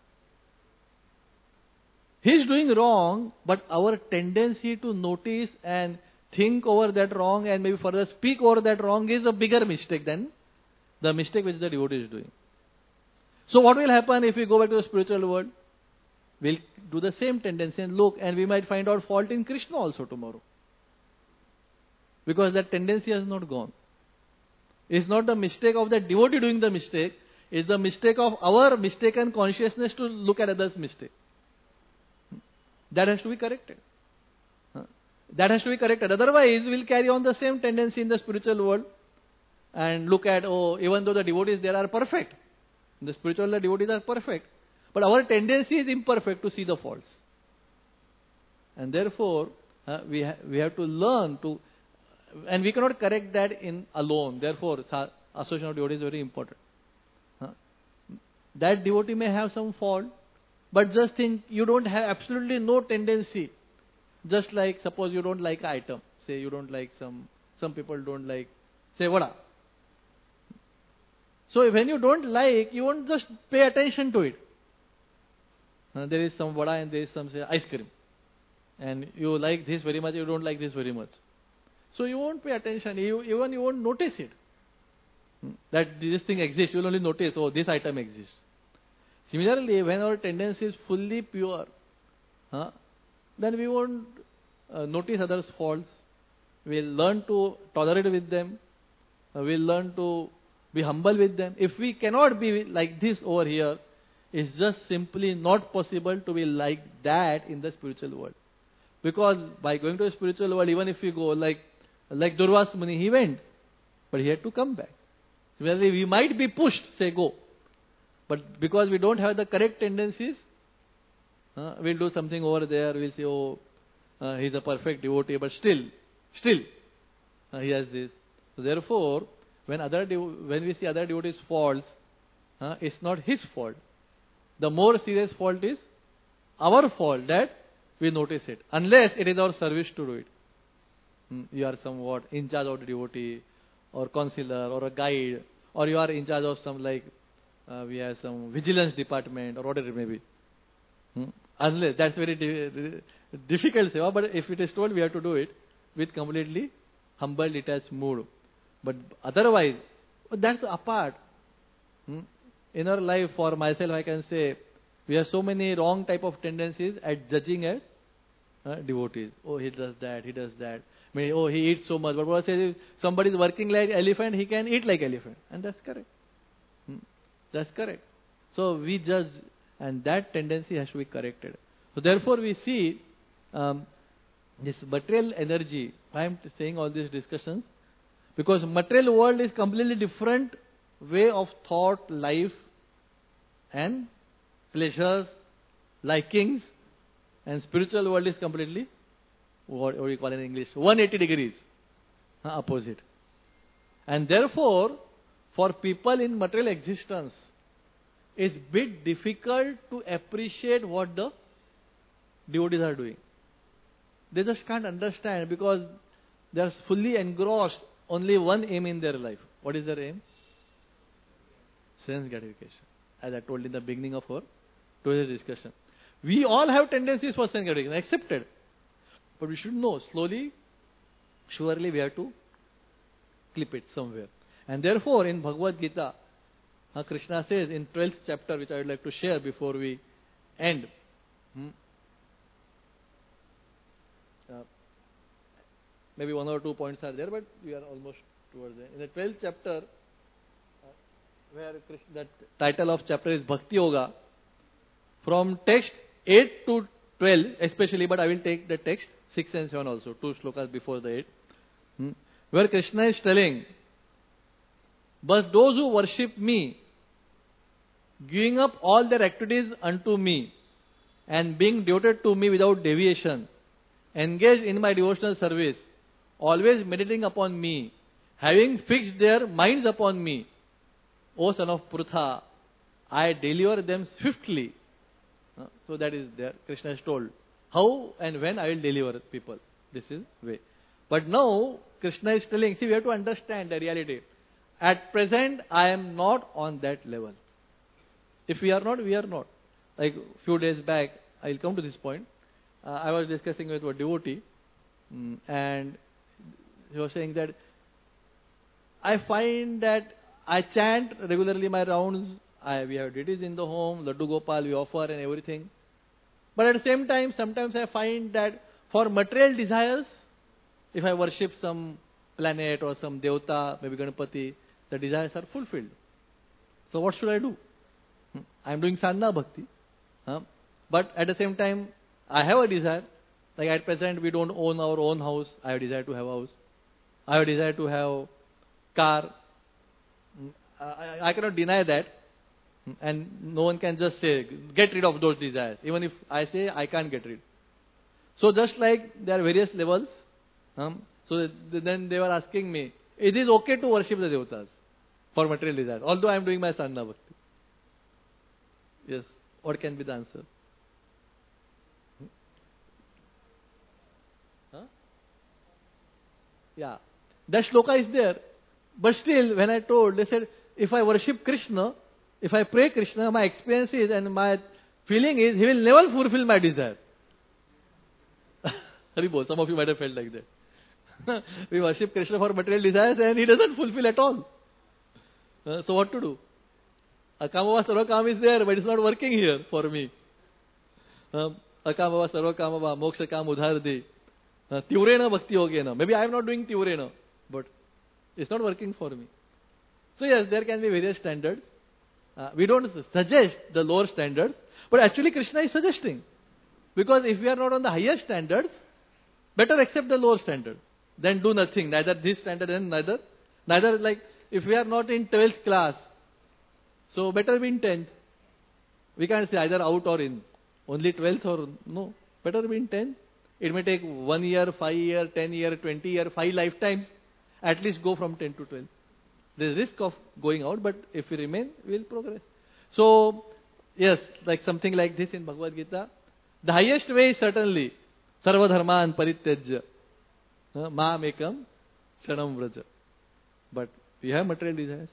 He is doing wrong, but our tendency to notice and think over that wrong and maybe further speak over that wrong is a bigger mistake than the mistake which the devotee is doing. So what will happen if we go back to the spiritual world? We'll do the same tendency and look, and we might find out fault in Krishna also tomorrow. Because that tendency has not gone. It's not the mistake of the devotee doing the mistake, it's the mistake of our mistaken consciousness to look at others' mistake. That has to be corrected. That has to be corrected. Otherwise, we'll carry on the same tendency in the spiritual world and look at, oh, even though the devotees there are perfect. In the spiritual world, the devotees are perfect. But our tendency is imperfect to see the faults. And therefore, uh, we, ha- we have to learn to, and we cannot correct that in alone. Therefore, association of devotees is very important. Uh, that devotee may have some fault, but just think you don't have absolutely no tendency. Just like, suppose you don't like an item. Say you don't like some, some people don't like, say, vada. So when you don't like, you won't just pay attention to it. Uh, there is some vada and there is some, say, ice cream. And you like this very much, you don't like this very much. So you won't pay attention, you, even you won't notice it. That this thing exists, you will only notice, oh, this item exists. Similarly, when our tendency is fully pure, huh, then we won't uh, notice others' faults. We'll learn to tolerate with them. Uh, we'll learn to be humble with them. If we cannot be like this over here, it's just simply not possible to be like that in the spiritual world. Because by going to the spiritual world, even if we go like like Durvas Muni, he went, but he had to come back. Similarly, we might be pushed, say go. But because we don't have the correct tendencies, uh, we'll do something over there, we'll say, oh, uh, he's a perfect devotee, but still, still, uh, he has this. So therefore, when other dev- when we see other devotees' faults, uh, it's not his fault. The more serious fault is our fault that we notice it, unless it is our service to do it. Hmm, you are somewhat in charge of the devotee, or counselor, or a guide, or you are in charge of some like, uh, we have some vigilance department, or whatever it may be. Hmm? Unless, that's very di- difficult seva, but if it is told, we have to do it with completely humble, detached mood. But otherwise, that's apart. Hmm? In our life, for myself, I can say, we have so many wrong type of tendencies at judging at uh, devotees. Oh, he does that, he does that. I mean, oh, he eats so much. But what I say is, somebody is working like elephant, he can eat like elephant. And that's correct. Hmm? That's correct. So we judge, and that tendency has to be corrected. So therefore we see um, this material energy. I am saying all these discussions because material world is completely different way of thought, life, and pleasures, likings, and spiritual world is completely, what, what do you call in English, one hundred eighty degrees, uh, opposite. And therefore, for people in material existence, it's bit difficult to appreciate what the devotees are doing. They just can't understand because they are fully engrossed only one aim in their life. What is their aim? Sense gratification. As I told in the beginning of our today's discussion. We all have tendencies for sense gratification, accepted. But we should know, slowly, surely we have to clip it somewhere. And therefore, in Bhagavad Gita, uh, Krishna says in twelfth chapter, which I would like to share before we end. Hmm, uh, maybe one or two points are there, but we are almost towards the end. In the twelfth chapter, uh, where Krishna, that title of chapter is Bhakti Yoga, from text eight to twelve, especially, but I will take the text six and seven also, two shlokas before the eight, hmm, where Krishna is telling, but those who worship me, giving up all their activities unto me, and being devoted to me without deviation, engaged in my devotional service, always meditating upon me, having fixed their minds upon me, O son of Prutha, I deliver them swiftly. Uh, so that is there. Krishna has told how and when I will deliver people. This is way. But now Krishna is telling, see, we have to understand the reality. At present, I am not on that level. If we are not, we are not. Like a few days back, I will come to this point. Uh, I was discussing with a devotee, um, and he was saying that I find that I chant regularly my rounds. I, we have deities in the home, Laddu Gopal we offer and everything. But at the same time, sometimes I find that for material desires, if I worship some planet or some devta, maybe Ganapati, the desires are fulfilled. So what should I do? I am doing sadhana bhakti. Huh? But at the same time, I have a desire. Like at present, we don't own our own house. I have a desire to have a house. I have a desire to have car. I, I cannot deny that. And no one can just say, get rid of those desires. Even if I say, I can't get rid. So just like there are various levels. Um, so then they were asking me, it is okay to worship the devatas for material desires, although I am doing my sadhana bhakti. Yes. What can be the answer? Hmm? Huh? Yeah. That shloka is there. But still, when I told, they said, if I worship Krishna, if I pray Krishna, my experience is and my feeling is, he will never fulfill my desire. Haribol, some of you might have felt like that. We worship Krishna for material desires and he doesn't fulfill at all. Uh, so what to do? Akamava Sarvakam is there, but it's not working here for me. Um, Akamava Sarvakamava Moksha Kam Udhardi. Tivrena Bhakti Yogena. Maybe I am not doing Tivrena, but it's not working for me. So yes, there can be various standards. Uh, we don't suggest the lower standards, but actually Krishna is suggesting. Because if we are not on the higher standards, better accept the lower standard. Then do nothing, neither this standard and neither. Neither like, if we are not in twelfth class, so better be in tenth. We can't say either out or in. Only twelfth or no. Better be in tenth. It may take one year, five year, ten year, twenty year, five lifetimes. At least go from ten to twelve. There is risk of going out, but if we remain, we will progress. So, yes, like something like this in Bhagavad Gita. The highest way is certainly Sarva Dharman Parityajya Maam Ekam Sharanam Vraja. But we have material desires.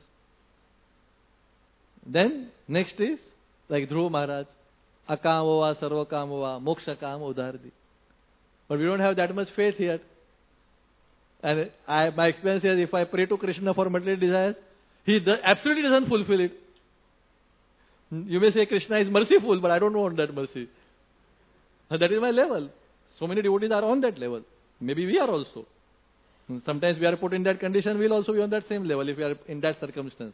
Then, next is, like Dhruva Maharaj, Akamava, Sarvakamava, Moksha Kama Udhardi. But we don't have that much faith here. And I, my experience is, if I pray to Krishna for material desires, he does, absolutely doesn't fulfill it. You may say Krishna is merciful, but I don't want that mercy. That is my level. So many devotees are on that level. Maybe we are also. Sometimes we are put in that condition, we will also be on that same level if we are in that circumstance.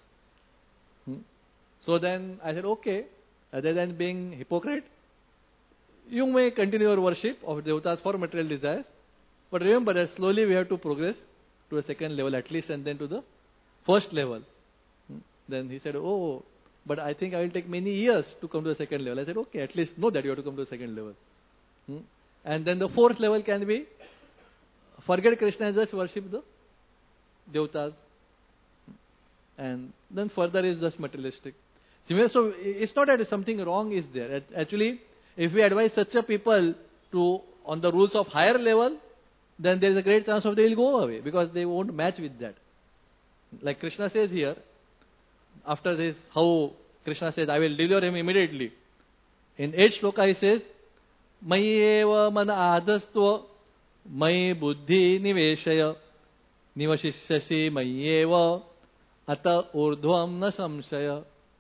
So then I said, okay, other than being hypocrite, you may continue your worship of devatas for material desires. But remember that slowly we have to progress to a second level at least and then to the first level. Then he said, oh, but I think I will take many years to come to the second level. I said, okay, at least know that you have to come to the second level. Hmm? And then the fourth level can be, forget Krishna and just worship the devatas. And then further is just materialistic. So it's not that something wrong is there. Actually, if we advise such a people to on the rules of higher level, then there is a great chance of they will go away because they won't match with that. Like Krishna says here, after this, how Krishna says, I will deliver him immediately. In eighth shloka he says, Mayi eva mana adhastva, Mayi buddhi niveshaya, nivashishyasi mayi eva, ata urdhvam na samshaya.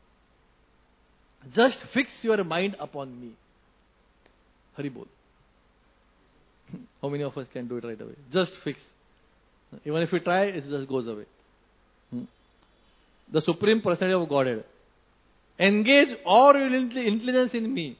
Just fix your mind upon me. Haribol. How many of us can do it right away? Just fix. Even if we try, it just goes away. Hmm. The Supreme Personality of Godhead. Engage all your intelligence in me.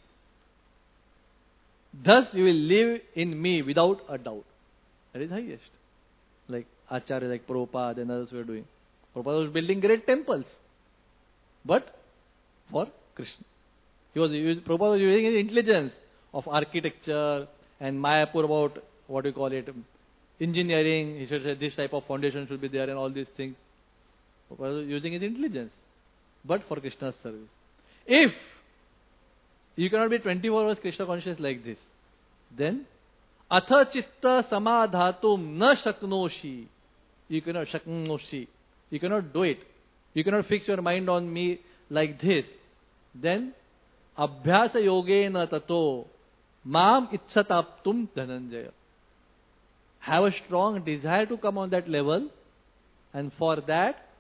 Thus you will live in me without a doubt. That is highest. Like Acharya, like Prabhupada and others were doing. Prabhupada was building great temples. But for Krishna. He was, Prabhupada was using his intelligence of architecture and Mayapur about, what do you call it, engineering. He should say this type of foundation should be there and all these things. Prabhupada was using his intelligence. But for Krishna's service. If you cannot be twenty-four hours Krishna conscious like this, then atha chitta samadhatum na shaknoshi. You cannot shaknoshi. You cannot do it. You cannot fix your mind on me like this. Then abhyasa yogena tato mam ichataptum dhananjaya. Have a strong desire to come on that level, and for that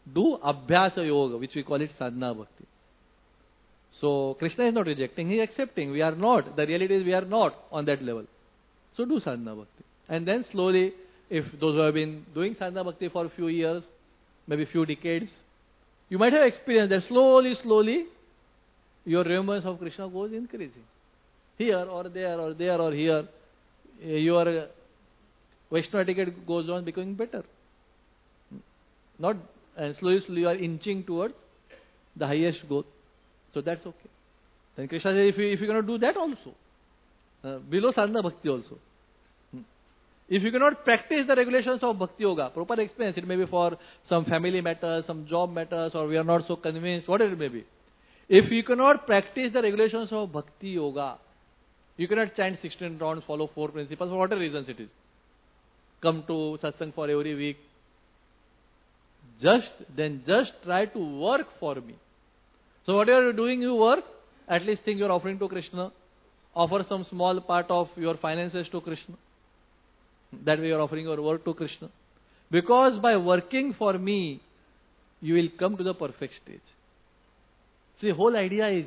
do Abhyasa Yoga, which we call it Sadhana Bhakti. So Krishna is not rejecting, he is accepting. We are not. The reality is we are not on that level. So do Sadhana Bhakti. And then slowly, if those who have been doing Sadhana Bhakti for a few years, maybe few decades, you might have experienced that slowly, slowly, your remembrance of Krishna goes increasing. Here or there or there or here, your Vaishnava etiquette goes on becoming better. Not, and slowly, slowly you are inching towards the highest goal. So that's okay. Then Krishna says, if you, if you cannot do that also, uh, below sadhana bhakti also. Hmm. If you cannot practice the regulations of bhakti yoga, proper experience, it may be for some family matters, some job matters, or we are not so convinced, whatever it may be. If you cannot practice the regulations of bhakti yoga, you cannot chant sixteen rounds, follow four principles, for whatever reasons it is. Come to satsang for every week. Just, then just try to work for me. So whatever you're doing, you work, at least think you're offering to Krishna. Offer some small part of your finances to Krishna. That way you're offering your work to Krishna. Because by working for me, you will come to the perfect stage. See, the whole idea is,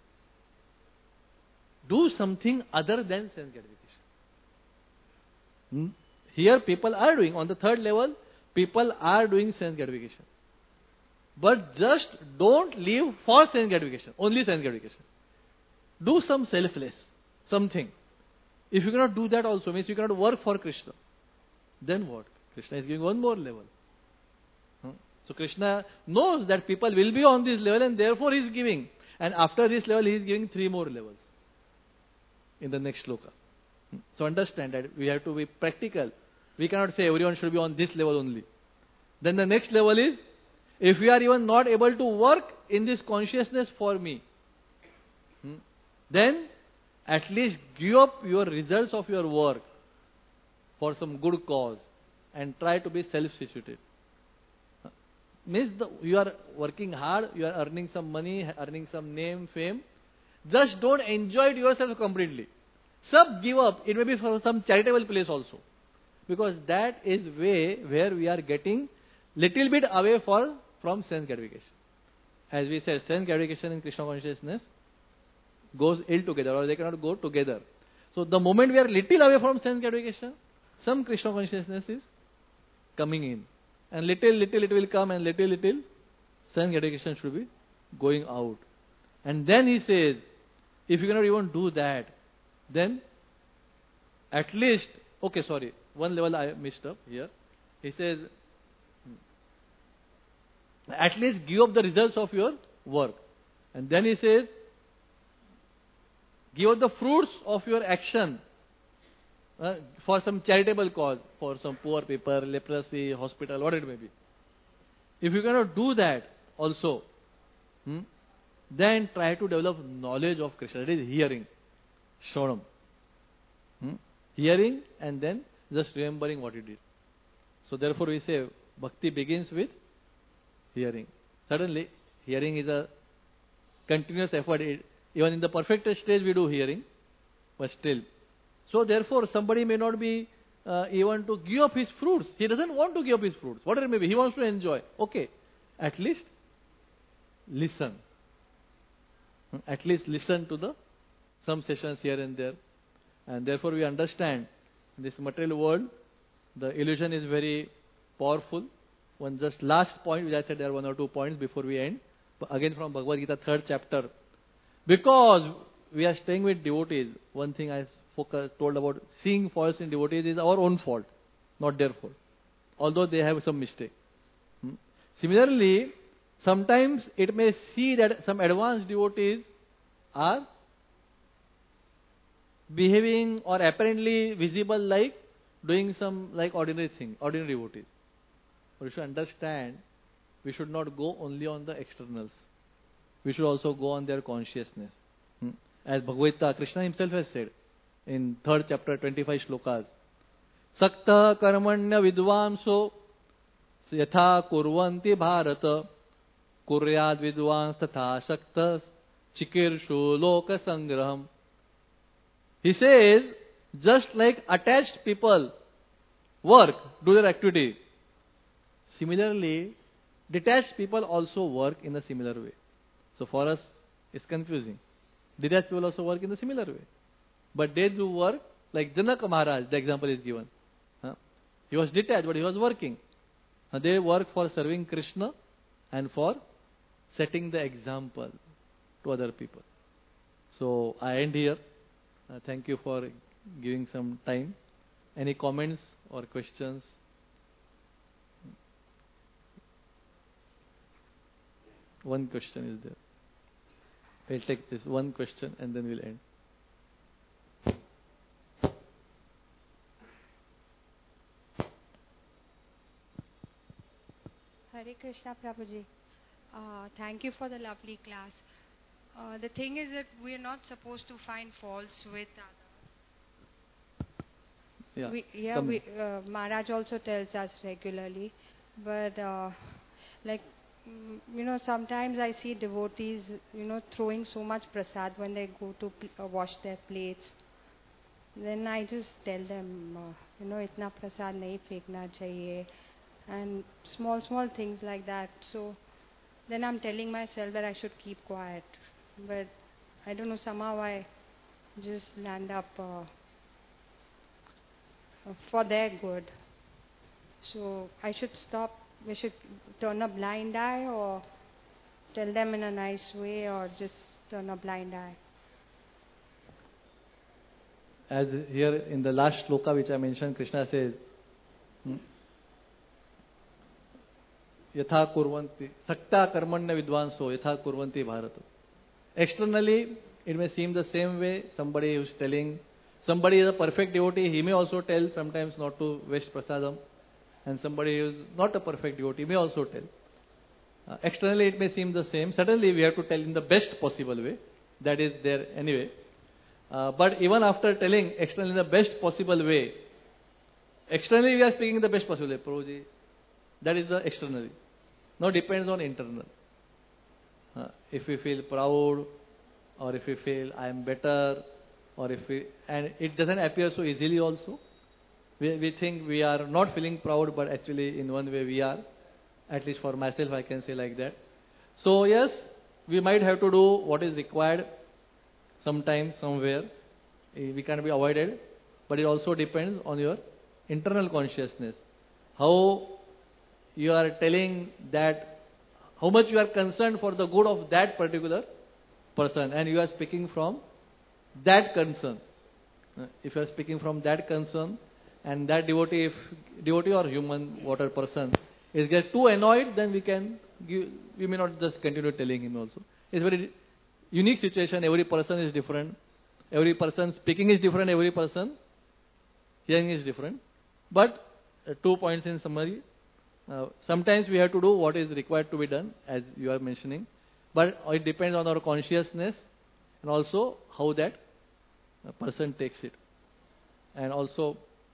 do something other than sense gratification. Hmm? Here people are doing, on the third level, people are doing sense gratification. But just don't live for sense gratification, only sense gratification. Do some selfless, something. If you cannot do that also, means you cannot work for Krishna. Then what? Krishna is giving one more level. Hmm? So Krishna knows that people will be on this level and therefore he is giving. And after this level, he is giving three more levels in the next sloka. Hmm? So understand that we have to be practical. We cannot say everyone should be on this level only. Then the next level is, if we are even not able to work in this consciousness for me, hmm, then at least give up your results of your work for some good cause and try to be self-situated. Means the, you are working hard, you are earning some money, earning some name, fame. Just don't enjoy it yourself completely. Sub give up. It may be for some charitable place also. Because that is way where we are getting little bit away for, from sense gratification. As we said, sense gratification and Krishna consciousness goes ill together, or they cannot go together. So the moment we are little away from sense gratification, some Krishna consciousness is coming in. And little, little it will come, and little, little sense gratification should be going out. And then he says, if you cannot even do that, then at least, okay, sorry, one level I missed up here. He says, at least give up the results of your work. And then he says, give up the fruits of your action uh, for some charitable cause, for some poor people, leprosy, hospital, what it may be. If you cannot do that also, hmm, then try to develop knowledge of Krishna. That is hearing, Shravanam. Hmm? Hearing and then just remembering what you did. So therefore we say, bhakti begins with hearing. Suddenly, hearing is a continuous effort. It, even in the perfect stage we do hearing, but still. So therefore, somebody may not be uh, even to give up his fruits. He doesn't want to give up his fruits. Whatever it may be, he wants to enjoy. Okay, at least listen. At least listen to the some sessions here and there. And therefore we understand in this material world, the illusion is very powerful. One just last point, which I said there are one or two points before we end. But again from Bhagavad Gita, third chapter. Because we are staying with devotees, one thing I focus, told about seeing faults in devotees is our own fault, not their fault. Although they have some mistake. Hmm? Similarly, sometimes it may see that some advanced devotees are behaving or apparently visible like doing some like ordinary thing, ordinary devotees. But we should understand, we should not go only on the externals. We should also go on their consciousness. Hmm? As Bhagavad Gita, Krishna himself has said in third chapter, twenty-five shlokas, Sakta karmanya vidvamso yatha kurvanti bharata kuryad vidvans tatha shaktas chikirshu loka sangraham. He says, just like attached people work, do their activity, similarly, detached people also work in a similar way. So for us, it's confusing. Detached people also work in a similar way. But they do work like Janaka Maharaj, the example is given. Huh? He was detached, but he was working. Uh, they work for serving Krishna and for setting the example to other people. So I end here. Uh, thank you for giving some time. Any comments or questions? One question is there. We'll take this one question and then we'll end. Hare Krishna Prabhuji. Uh, thank you for the lovely class. Uh, the thing is that we are not supposed to find faults with others. Yeah, we, yeah we, uh, Maharaj also tells us regularly. But, uh, like, mm, you know, sometimes I see devotees, you know, throwing so much prasad when they go to pl- uh, wash their plates. Then I just tell them, uh, you know, itna prasad nahi feekna chahiye. And small, small things like that. So then I'm telling myself that I should keep quiet. But I don't know, somehow I just land up uh, for their good. So I should stop, we should turn a blind eye or tell them in a nice way or just turn a blind eye. As here in the last shloka which I mentioned, Krishna says, hmm, यथा कुर्वन्ति सक्ता कर्मण्य विद्वांसो यथा कुर्वन्ति Bharat. Externally, it may seem the same way. Somebody who is telling, somebody is a perfect devotee, he may also tell sometimes not to waste prasadam, and somebody who is not a perfect devotee may also tell. Uh, externally, it may seem the same. Certainly, we have to tell in the best possible way. That is there anyway. Uh, but even after telling externally in the best possible way, externally we are speaking in the best possible way. Prabhuji, that is the externally. Now depends on internal. Uh, if we feel proud, or if we feel I am better, or if we, and it doesn't appear so easily also. We, we think we are not feeling proud, but actually in one way we are. At least for myself I can say like that. So yes, we might have to do what is required sometimes, somewhere. We can't be avoided. But it also depends on your internal consciousness. How you are telling that, how much you are concerned for the good of that particular person, and you are speaking from that concern. If you are speaking from that concern, and that devotee, if devotee or human, whatever person, is get too annoyed, then we can give, we may not just continue telling him also. It's a very unique situation. Every person is different. Every person speaking is different. Every person hearing is different. But uh, two points in summary. Uh, sometimes we have to do what is required to be done, as you are mentioning. But it depends on our consciousness and also how that uh, person takes it. And also,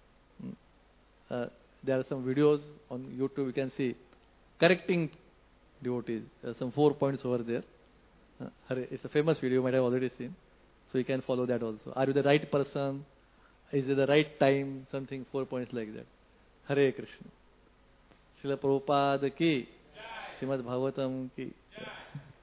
uh, there are some videos on YouTube you can see correcting devotees. There are some four points over there. Uh, it's a famous video you might have already seen. So you can follow that also. Are you the right person? Is it the right time? Something, four points like that. Hare Krishna. Srila Prabhupada ki, Srimad Bhagavatam ki.